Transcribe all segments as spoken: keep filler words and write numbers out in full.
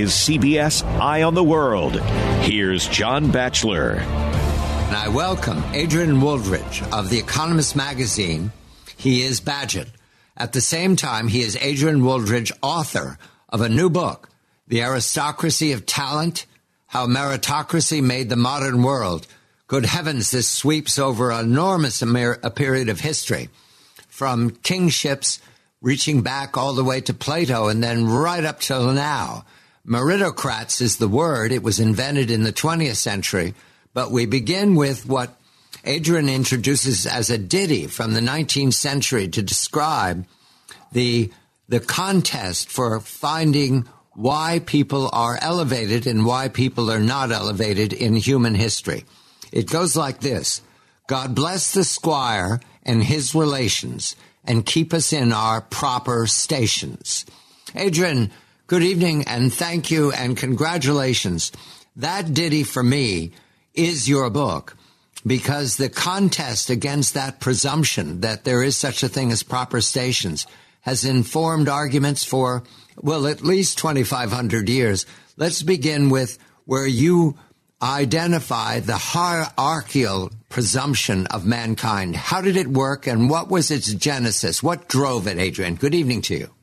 is C B S Eye on the World. Here's John Batchelor. And I welcome Adrian Wooldridge of The Economist magazine. He is Badgett. At the same time, he is Adrian Wooldridge, author of a new book, The Aristocracy of Talent, How Meritocracy Made the Modern World. Good heavens, this sweeps over an enormous a period of history, from kingships reaching back all the way to Plato and then right up till now. Meritocrats is the word. It was invented in the twentieth century. But we begin with what Adrian introduces as a ditty from the nineteenth century to describe the, the contest for finding why people are elevated and why people are not elevated in human history. It goes like this. God bless the squire and his relations and keep us in our proper stations. Adrian, good evening and thank you and congratulations. That ditty for me is your book, because the contest against that presumption that there is such a thing as proper stations has informed arguments for, well, at least twenty-five hundred years. Let's begin with where you identify the hierarchical presumption of mankind. How did it work and what was its genesis? What drove it, Adrian? Good evening to you.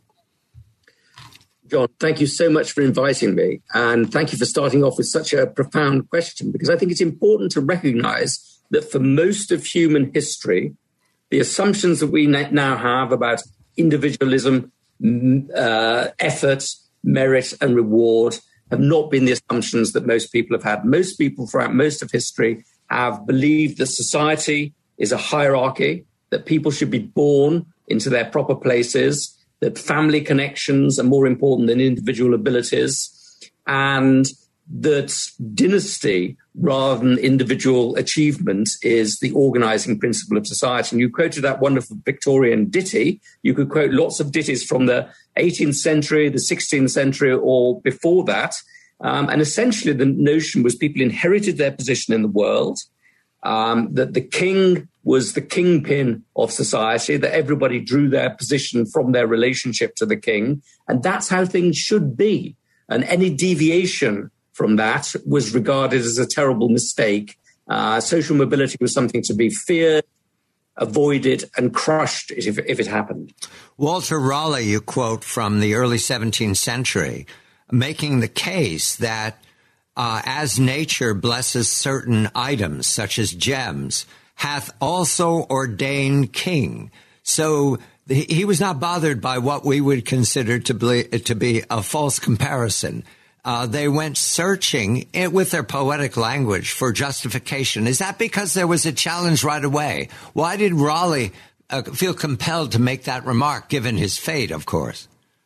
John, thank you so much for inviting me. And thank you for starting off with such a profound question, because I think it's important to recognize that for most of human history, the assumptions that we now have about individualism, uh, effort, merit, and reward have not been the assumptions that most people have had. Most people throughout most of history have believed that society is a hierarchy, that people should be born into their proper places, that family connections are more important than individual abilities, and that dynasty rather than individual achievement is the organizing principle of society. And you quoted that wonderful Victorian ditty. You could quote lots of ditties from the eighteenth century, the sixteenth century, or before that. Um, and essentially the notion was people inherited their position in the world, um, that the king was the kingpin of society, that everybody drew their position from their relationship to the king. And that's how things should be. And any deviation from that was regarded as a terrible mistake. Uh, social mobility was something to be feared, avoided, and crushed if, if it happened. Walter Raleigh, you quote from the early seventeenth century, making the case that uh, as nature blesses certain items, such as gems, hath also ordained king. So he was not bothered by what we would consider to be, to be a false comparison. Uh, they went searching it with their poetic language for justification. Is that because there was a challenge right away? Why did Raleigh uh, feel compelled to make that remark, given his fate, of course?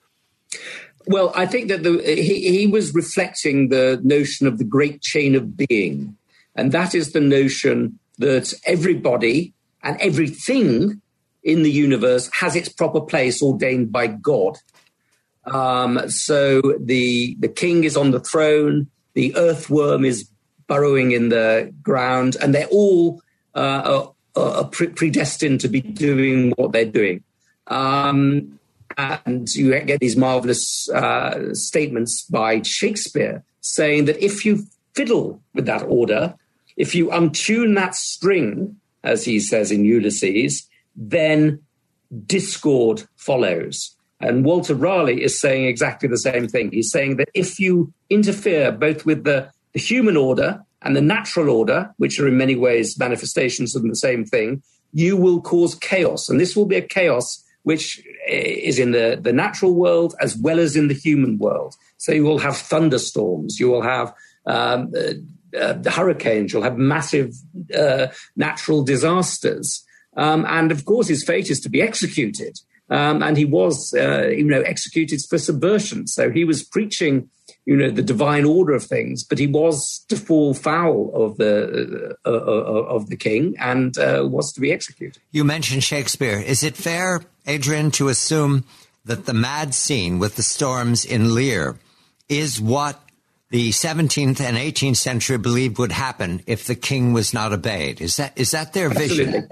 Well, I think that the, he, he was reflecting the notion of the great chain of being. And that is the notion that everybody and everything in the universe has its proper place ordained by God. Um, so the the king is on the throne, the earthworm is burrowing in the ground, and they're all uh, are, are predestined to be doing what they're doing. Um, and you get these marvelous uh, statements by Shakespeare saying that if you fiddle with that order, if you untune that string, as he says in Ulysses, then discord follows. And Walter Raleigh is saying exactly the same thing. He's saying that if you interfere both with the, the human order and the natural order, which are in many ways manifestations of the same thing, you will cause chaos. And this will be a chaos which is in the, the natural world as well as in the human world. So you will have thunderstorms, you will have um, uh, uh, hurricanes, you'll have massive uh, natural disasters. Um, and of course, his fate is to be executed. Um, and he was, uh, you know, executed for subversion. So he was preaching, you know, the divine order of things, but he was to fall foul of the uh, uh, of the king and uh, was to be executed. You mentioned Shakespeare. Is it fair, Adrian, to assume that the mad scene with the storms in Lear is what the seventeenth and eighteenth century believed would happen if the king was not obeyed? Is that is that their Absolutely. vision?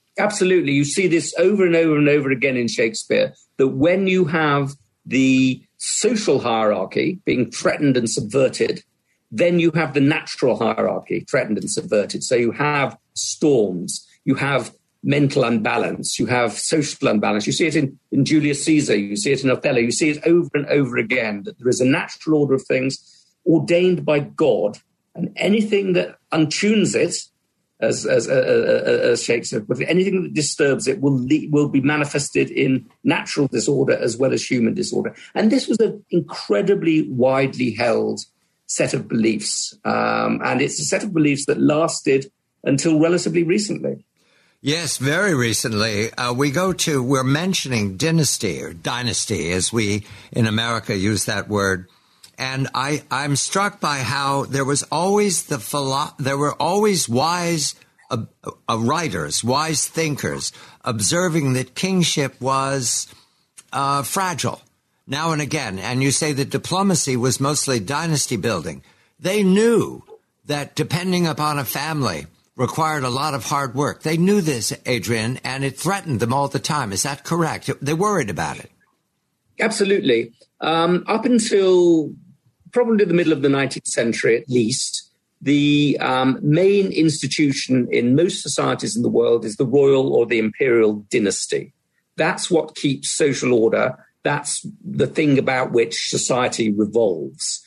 Absolutely. You see this over and over and over again in Shakespeare, that when you have the social hierarchy being threatened and subverted, then you have the natural hierarchy threatened and subverted. So you have storms, you have mental unbalance, you have social unbalance. You see it in, in Julius Caesar, you see it in Othello, you see it over and over again, that there is a natural order of things ordained by God, and anything that untunes it, as as, uh, uh, as Shakespeare, but anything that disturbs it will le- will be manifested in natural disorder as well as human disorder. And this was an incredibly widely held set of beliefs, um, and it's a set of beliefs that lasted until relatively recently. Yes, very recently. Uh, we go to, we're mentioning dynasty or dynasty as we in America use that word. And I, I'm struck by how there was always the philo- there were always wise uh, uh, writers, wise thinkers, observing that kingship was uh, fragile now and again. And you say that diplomacy was mostly dynasty building. They knew that depending upon a family required a lot of hard work. They knew this, Adrian, and it threatened them all the time. Is that correct? They worried about it. Absolutely. Um, up until probably the middle of the nineteenth century, at least, the um, main institution in most societies in the world is the royal or the imperial dynasty. That's what keeps social order. That's the thing about which society revolves.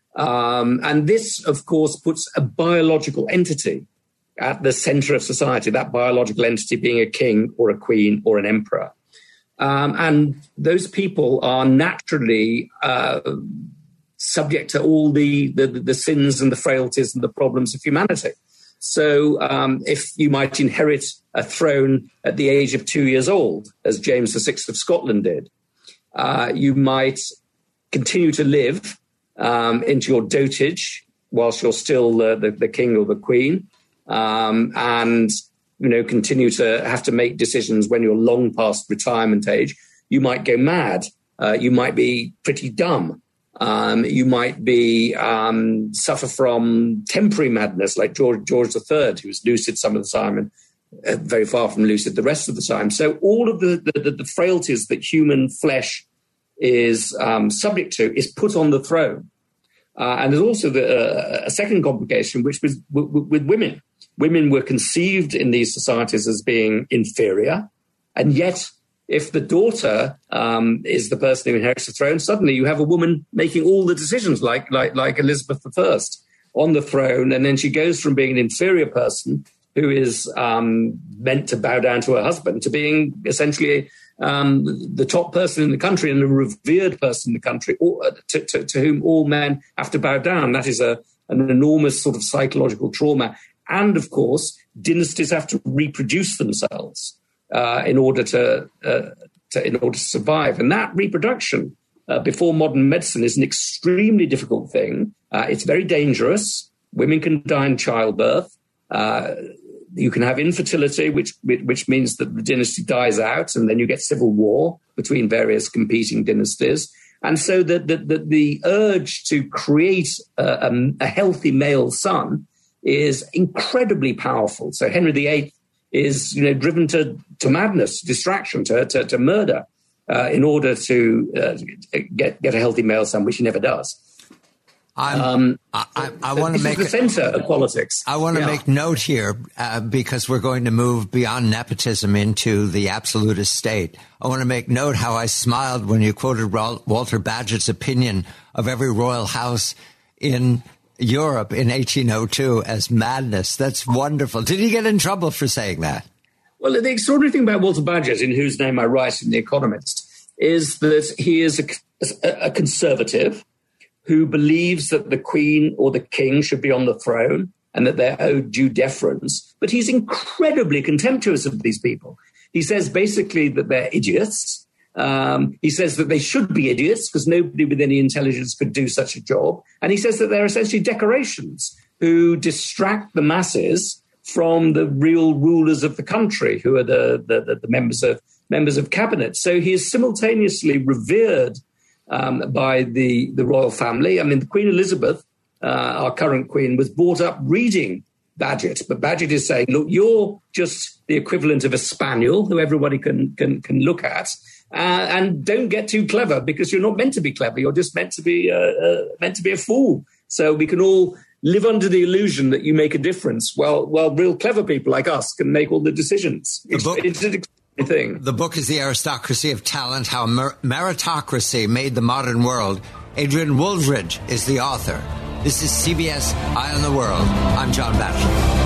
Um, and this, of course, puts a biological entity at the center of society, that biological entity being a king or a queen or an emperor. Um, and those people are naturally uh, subject to all the, the, the sins and the frailties and the problems of humanity. So um, if you might inherit a throne at the age of two years old, as James the Sixth of Scotland did, uh, you might continue to live um, into your dotage whilst you're still uh, the, the king or the queen, um, and you know continue to have to make decisions when you're long past retirement age. You might go mad. Uh, you might be pretty dumb. Um, you might be um, suffer from temporary madness, like George George the Third, who was lucid some of the time and uh, very far from lucid the rest of the time. So all of the the, the frailties that human flesh is um, subject to is put on the throne. Uh, and there's also the, uh, a second complication, which was w- w- with women. Women were conceived in these societies as being inferior, and yet if the daughter um, is the person who inherits the throne, suddenly you have a woman making all the decisions, like like like Elizabeth the First on the throne, and then she goes from being an inferior person who is um, meant to bow down to her husband to being essentially um, the top person in the country and a revered person in the country, or, to, to, to whom all men have to bow down. That is a an enormous sort of psychological trauma, and of course, dynasties have to reproduce themselves. Uh, in order to, uh, to in order to survive, and that reproduction uh, before modern medicine is an extremely difficult thing. Uh, it's very dangerous. Women can die in childbirth. Uh, you can have infertility, which which means that the dynasty dies out, and then you get civil war between various competing dynasties. And so the the the, the urge to create a, a, a healthy male son is incredibly powerful. So Henry the Eighth is, you know, driven to, to madness, distraction, to to, to murder, uh, in order to uh, get get a healthy male son, which he never does. Um, I, I, I want to make the center of politics. I want to yeah. make note here uh, because we're going to move beyond nepotism into the absolutist state. I want to make note how I smiled when you quoted Walter Bagehot's opinion of every royal house in Europe in eighteen oh two as madness. That's wonderful. Did he get in trouble for saying that? Well, the extraordinary thing about Walter Bagehot, in whose name I write in The Economist, is that he is a, a conservative who believes that the Queen or the King should be on the throne and that they're owed due deference. But he's incredibly contemptuous of these people. He says basically that they're idiots. Um, he says that they should be idiots because nobody with any intelligence could do such a job. And he says that they're essentially decorations who distract the masses from the real rulers of the country, who are the, the, the, the members of members of cabinet. So he is simultaneously revered um, by the, the royal family. I mean, the Queen Elizabeth, uh, our current queen, was brought up reading Bagehot, but Bagehot is saying, look, you're just the equivalent of a spaniel who everybody can can can look at. uh, and don't get too clever, because you're not meant to be clever. You're just meant to be uh, uh, meant to be a fool. So we can all live under the illusion that you make a difference. Well, well, real clever people like us can make all the decisions. The it's, book, it's an exciting thing. The book is The Aristocracy of Talent, How Mer- Meritocracy Made the Modern World. Adrian Wooldridge is the author. This is C B S Eye on the World. I'm John Batchelor.